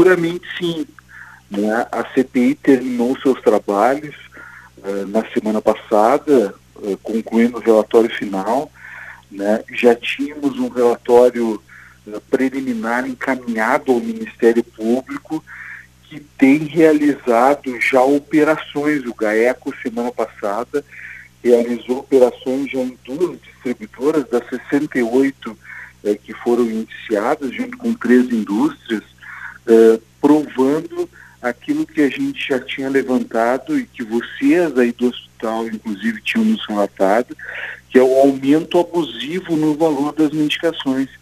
seguramente sim, né? A CPI terminou seus trabalhos na semana passada, concluindo o relatório final, né? Já tínhamos um relatório preliminar encaminhado ao Ministério Público, que tem realizado já operações. O GAECO, semana passada, realizou operações já em 2 distribuidoras, das 68 que foram iniciadas, junto com 3 indústrias, provando aquilo que a gente já tinha levantado e que vocês aí do hospital, inclusive, tinham nos relatado, que é o aumento abusivo no valor das medicações.